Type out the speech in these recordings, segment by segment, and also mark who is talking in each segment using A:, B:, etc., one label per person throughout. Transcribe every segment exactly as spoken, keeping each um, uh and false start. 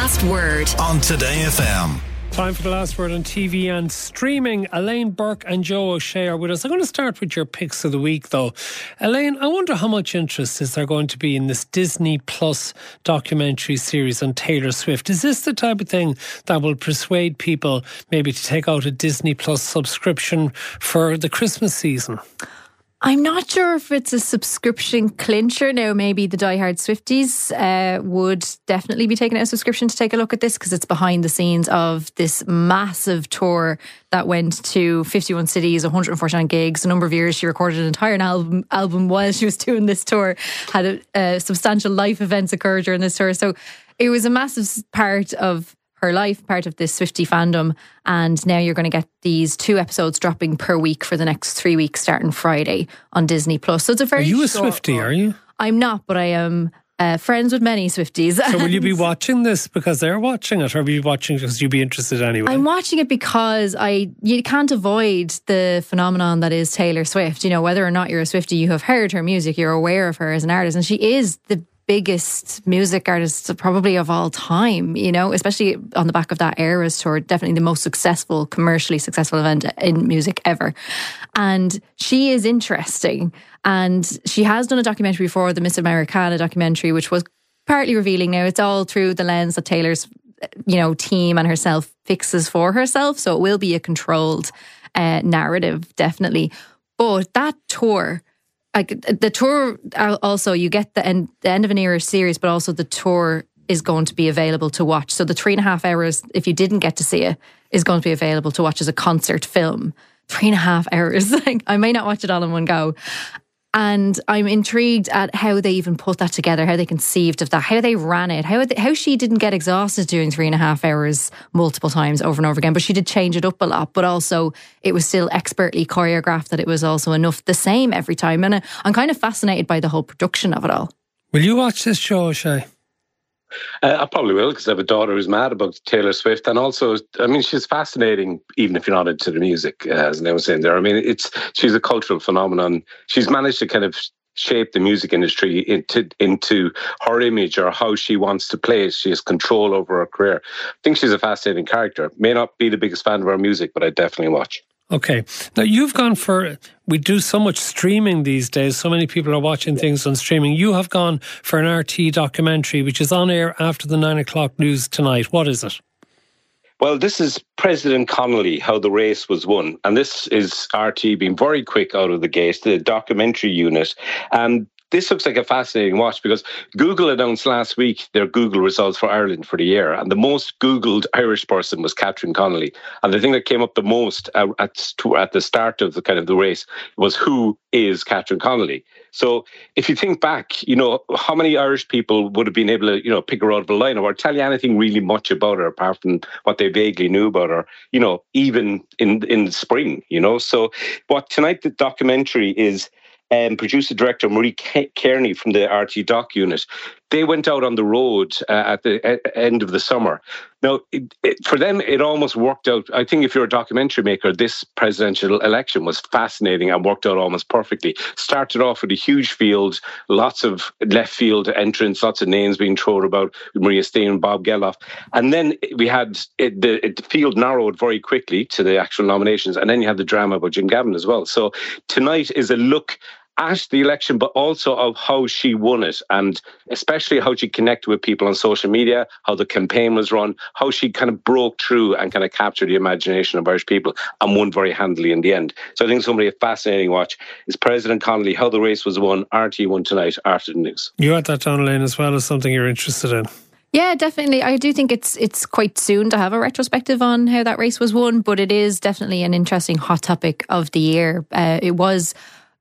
A: Last Word
B: on Today F M.
C: Time for the last word on T V and streaming. Elaine Burke and Joe O'Shea are with us. I'm going to start with your picks of the week, though. Elaine, I wonder how much interest is there going to be in this Disney Plus documentary series on Taylor Swift? Is this the type of thing that will persuade people maybe to take out a Disney Plus subscription for the Christmas season?
D: I'm not sure if it's a subscription clincher. Now, maybe the diehard Swifties uh, would definitely be taking out a subscription to take a look at this, because it's behind the scenes of this massive tour that went to fifty-one cities, one hundred forty-nine gigs, a number of years. She recorded an entire album, album while she was doing this tour, had a, uh, substantial life events occur during this tour. So it was a massive part of her life, part of this Swiftie fandom, and now you're going to get these two episodes dropping per week for the next three weeks starting Friday on Disney Plus. So it's a very
C: Are you a
D: short
C: Swiftie,
D: run.
C: are you?
D: I'm not, but I am uh, friends with many Swifties.
C: So will you be watching this because they're watching it, or will you be watching it because you'd be interested anyway?
D: I'm watching it because I you can't avoid the phenomenon that is Taylor Swift. You know, whether or not you're a Swiftie, you have heard her music, you're aware of her as an artist, and she is the biggest music artist probably of all time, you know, especially on the back of that Eras tour, definitely the most successful, commercially successful event in music ever. And she is interesting. And she has done a documentary before, the Miss Americana documentary, which was partly revealing. Now, it's all through the lens that Taylor's, you know, team and herself fixes for herself. So it will be a controlled uh, narrative, definitely. But that tour, like the tour, also you get the end, the end of an era series, but also the tour is going to be available to watch. So the three and a half hours, if you didn't get to see it, is going to be available to watch as a concert film. Three and a half hours. Like, I may not watch it all in one go. And I'm intrigued at how they even put that together, how they conceived of that, how they ran it, how they, how she didn't get exhausted doing three and a half hours multiple times over and over again. But she did change it up a lot. But also, it was still expertly choreographed that it was also enough the same every time. And I'm kind of fascinated by the whole production of it all.
C: Will you watch this show, O'Shea?
E: Uh, I probably will, because I have a daughter who's mad about Taylor Swift, and also, I mean, she's fascinating, even if you're not into the music, uh, as I was saying there. I mean, it's she's a cultural phenomenon. She's managed to kind of shape the music industry into into her image, or how she wants to play it. She has control over her career. I think she's a fascinating character. May not be the biggest fan of her music, but I definitely watch.
C: Okay. Now, you've gone for, we do so much streaming these days. So many people are watching things on streaming. You have gone for an R T documentary, which is on air after the nine o'clock news tonight. What is it?
E: Well, this is President Connolly, How the Race Was Won. And this is R T being very quick out of the gate, the documentary unit. And this looks like a fascinating watch, because Google announced last week their Google results for Ireland for the year, and the most Googled Irish person was Catherine Connolly. And the thing that came up the most at at the start of the kind of the race was, who is Catherine Connolly? So if you think back, you know, how many Irish people would have been able to, you know, pick her out of a lineup or tell you anything really much about her apart from what they vaguely knew about her, you know, even in in the spring, you know? So what tonight the documentary is, Um, producer-director Marie Kearney from the R T Doc unit, they went out on the road uh, at the e- end of the summer. Now, it, it, for them, it almost worked out. I think if you're a documentary maker, this presidential election was fascinating and worked out almost perfectly. Started off with a huge field, lots of left field entrants, lots of names being thrown about, Maria Steen, Bob Geldof. And then we had it, the, it, the field narrowed very quickly to the actual nominations. And then you had the drama about Jim Gavin as well. So tonight is a look at the election, but also of how she won it, and especially how she connected with people on social media, how the campaign was run, how she kind of broke through and kind of captured the imagination of Irish people and won very handily in the end. So I think somebody a fascinating watch is President Connolly, How the Race Was Won, R T one tonight after the news.
C: You had that down, Elaine, as well as something you're interested in.
D: Yeah, definitely. I do think it's it's quite soon to have a retrospective on how that race was won, but it is definitely an interesting hot topic of the year. Uh, it was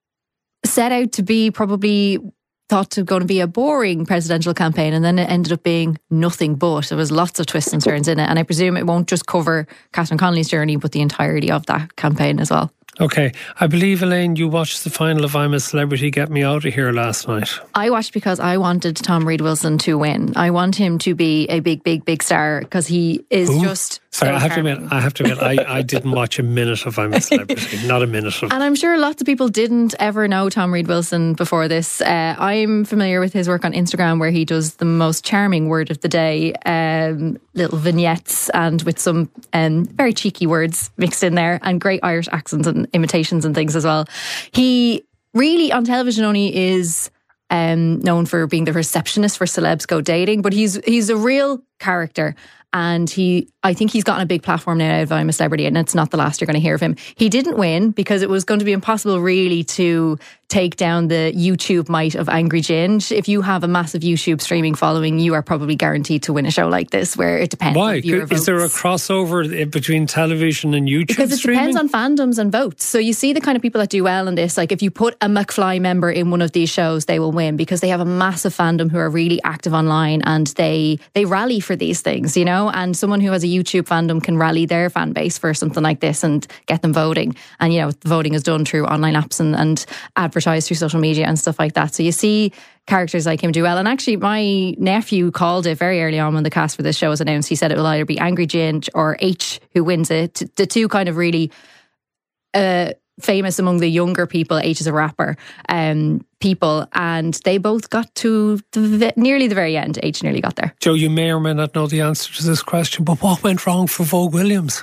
D: set out to be probably thought to going to be a boring presidential campaign, and then it ended up being nothing but. There was lots of twists and turns in it, and I presume it won't just cover Catherine Connolly's journey, but the entirety of that campaign as well.
C: Okay. I believe, Elaine, you watched the final of I'm a Celebrity, Get Me Out of Here last night.
D: I watched because I wanted Tom Reid Wilson to win. I want him to be a big, big, big star, because he is
C: Ooh,
D: just
C: Sorry,
D: So
C: I have
D: charming.
C: to admit, I have to admit, I, I didn't watch a minute of I'm a Celebrity, not a minute of.
D: And I'm sure lots of people didn't ever know Tom Reid Wilson before this. Uh, I'm familiar with his work on Instagram, where he does the most charming word of the day, um, little vignettes, and with some um, very cheeky words mixed in there, and great Irish accents and imitations and things as well. He really, on television only, is um, known for being the receptionist for Celebs Go Dating, but he's he's a real character. And he, I think he's gotten a big platform now out of I'm a Celebrity, and it's not the last you're going to hear of him. He didn't win because it was going to be impossible really to take down the YouTube might of Angry Ginge. If you have a massive YouTube streaming following, you are probably guaranteed to win a show like this, where it depends
C: Why?
D: on viewer
C: Is there a
D: votes.
C: crossover between television and YouTube
D: Because it
C: streaming?
D: depends on fandoms and votes. So you see the kind of people that do well in this. Like if you put a McFly member in one of these shows, they will win because they have a massive fandom who are really active online, and they they rally for these things, you know. And someone who has a YouTube fandom can rally their fan base for something like this and get them voting. And you know, the voting is done through online apps and, and advertised through social media and stuff like that. So you see characters like him do well. And actually, my nephew called it very early on when the cast for this show was announced. He said it will either be Angry Ginge or H who wins it. The two kind of really uh, famous among the younger people. H is a rapper, um, people, and they both got to the, nearly the very end. H nearly got there.
C: Joe, you may or may not know the answer to this question, but what went wrong for Vogue Williams?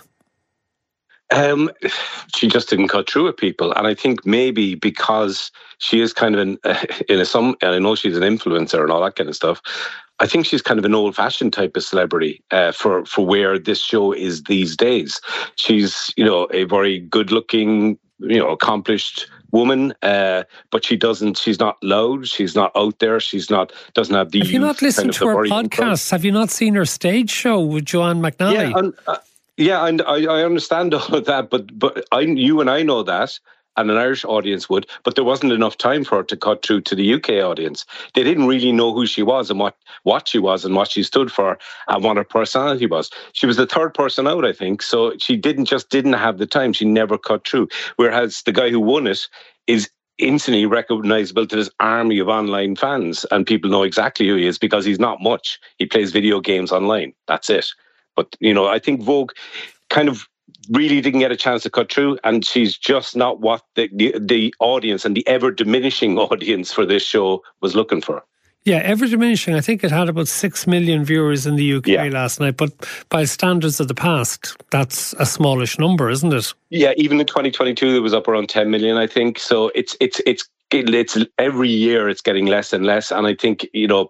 E: Um, she just didn't cut through with people, and I think maybe because she is kind of an uh, in a some, and I know she's an influencer and all that kind of stuff. I think she's kind of an old-fashioned type of celebrity uh, for for where this show is these days. She's, you know, a very good-looking, you know, accomplished woman, uh, but she doesn't. She's not loud. She's not out there. She's not. Doesn't have the.
C: Have you not listened
E: kind of
C: to her podcasts? Have you not seen her stage show with Joanne McNally?
E: Yeah, and, uh, yeah, and I, I understand all of that, but but I, you and I know that, and an Irish audience would, but there wasn't enough time for her to cut through to the U K audience. They didn't really know who she was and what, what she was and what she stood for and what her personality was. She was the third person out, I think, so she didn't just didn't have the time. She never cut through. Whereas the guy who won it is instantly recognisable to this army of online fans, and people know exactly who he is because he's not much. He plays video games online. That's it. But, you know, I think Vogue kind of really didn't get a chance to cut through, and she's just not what the, the, the audience and the ever-diminishing audience for this show was looking for.
C: Yeah, ever diminishing. I think it had about six million viewers in the U K
E: yeah.
C: last night, but by standards of the past, that's a smallish number, isn't it?
E: Yeah, even in twenty twenty-two, it was up around ten million, I think. So it's it's it's it's every year it's getting less and less, and I think, you know,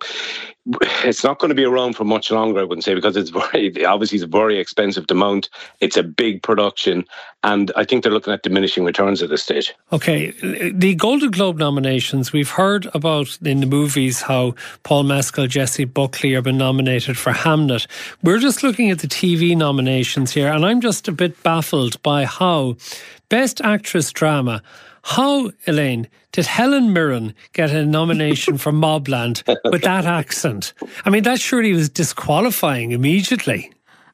E: it's not going to be around for much longer, I wouldn't say, because it's very obviously it's very expensive to mount. It's a big production, and I think they're looking at diminishing returns at this stage.
C: Okay, the Golden Globe nominations, we've heard about in the movies how Paul Mescal, Jessie Buckley have been nominated for Hamnet. We're just looking at the T V nominations here, and I'm just a bit baffled by how Best Actress Drama, how, Elaine, did Helen Mirren get a nomination for Mobland with that accent? I mean, that surely was disqualifying immediately.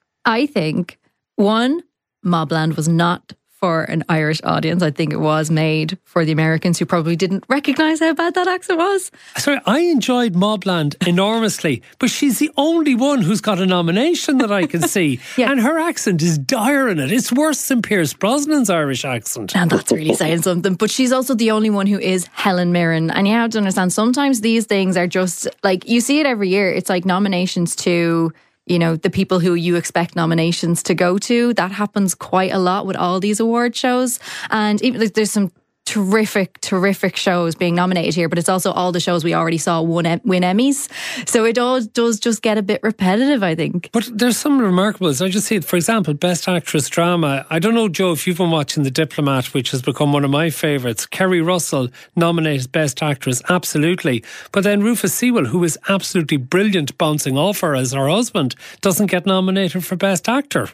D: I think, one, Mobland was not for an Irish audience. I think it was made for the Americans who probably didn't recognise how bad that accent was.
C: Sorry, I enjoyed Mobland enormously, but she's the only one who's got a nomination that I can see. yeah. And her accent is dire in it. It's worse than Pierce Brosnan's Irish accent.
D: And that's really saying something. But she's also the only one who is Helen Mirren. And you have to understand, sometimes these things are just, like, you see it every year. It's like nominations to, you know, the people who you expect nominations to go to. That happens quite a lot with all these award shows. And even like, there's some terrific, terrific shows being nominated here, but it's also all the shows we already saw win, win Emmys. So it all does just get a bit repetitive, I think.
C: But there's some remarkables. I just see it, for example, Best Actress Drama. I don't know, Joe, if you've been watching The Diplomat, which has become one of my favourites. Kerry Russell nominated Best Actress, absolutely. But then Rufus Sewell, who is absolutely brilliant bouncing off her as her husband, doesn't get nominated for Best Actor.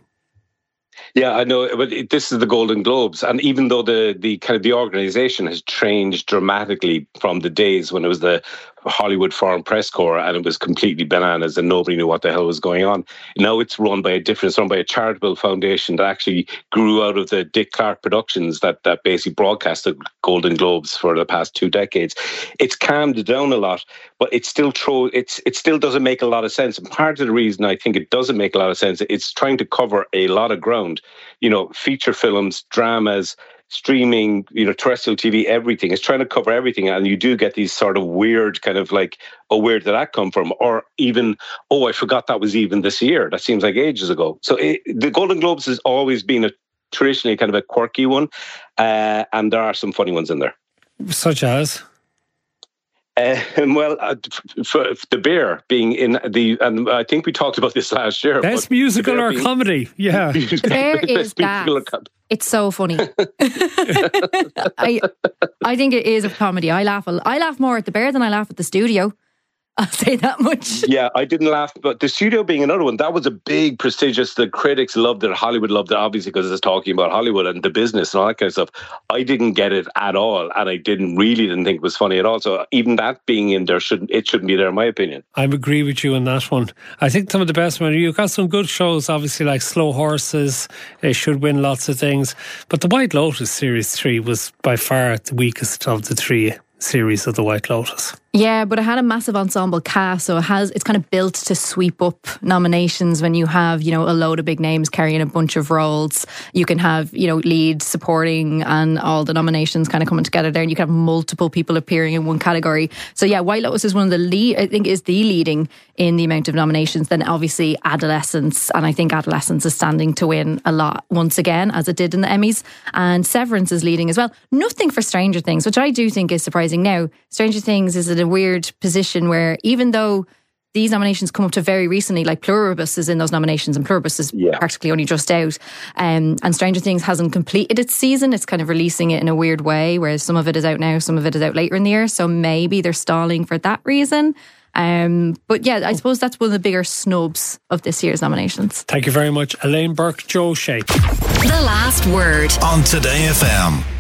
E: Yeah, I know, but it, this is the Golden Globes, and even though the the kind of the organisation has changed dramatically from the days when it was the Hollywood Foreign Press Corps, and it was completely bananas and nobody knew what the hell was going on. Now it's run by a different, it's run by a charitable foundation that actually grew out of the Dick Clark Productions that, that basically broadcasted Golden Globes for the past two decades. It's calmed down a lot, but it still throw, it's, it still doesn't make a lot of sense. And part of the reason I think it doesn't make a lot of sense, it's trying to cover a lot of ground. You know, feature films, dramas, streaming, you know, terrestrial T V, everything. It's trying to cover everything. And you do get these sort of weird kind of like, oh, where did that come from? Or even, oh, I forgot that was even this year. That seems like ages ago. So it, the Golden Globes has always been a traditionally kind of a quirky one. Uh, and there are some funny ones in there.
C: Such as?
E: Uh, well, uh, for, for the Bear being in the, and I think we talked about this last year.
C: Best musical or being, comedy, yeah.
D: The Bear is gas. It's so funny. I I think it is a comedy. I laugh. I laugh more at the Bear than I laugh at the Studio. I'll say that much.
E: Yeah, I didn't laugh, but the Studio being another one, that was a big, prestigious, the critics loved it, Hollywood loved it, obviously, because it's talking about Hollywood and the business and all that kind of stuff. I didn't get it at all, and I didn't really didn't think it was funny at all. So even that being in there, shouldn't it shouldn't be there, in my opinion.
C: I agree with you on that one. I think some of the best ones, you've got some good shows, obviously, like Slow Horses, they should win lots of things. But the White Lotus Series three was by far the weakest of the three series of the White Lotus.
D: Yeah, but it had a massive ensemble cast, so it has it's kind of built to sweep up nominations when you have, you know, a load of big names carrying a bunch of roles. You can have, you know, lead, supporting, and all the nominations kind of coming together there, and you can have multiple people appearing in one category. So yeah, White Lotus is one of the lead, I think is the leading in the amount of nominations. Then obviously Adolescence, and I think Adolescence is standing to win a lot once again, as it did in the Emmys, and Severance is leading as well. Nothing for Stranger Things, which I do think is surprising. Now, Stranger Things is in a weird position where even though these nominations come up to very recently, like Pluribus is in those nominations, and Pluribus is yeah. practically only just out, um, and Stranger Things hasn't completed its season. It's kind of releasing it in a weird way, whereas some of it is out now, some of it is out later in the year, so maybe they're stalling for that reason. Um, but yeah, I suppose that's one of the bigger snubs of this year's nominations.
C: Thank you very much, Elaine Burke, Joe Shea.
A: The Last Word on Today F M.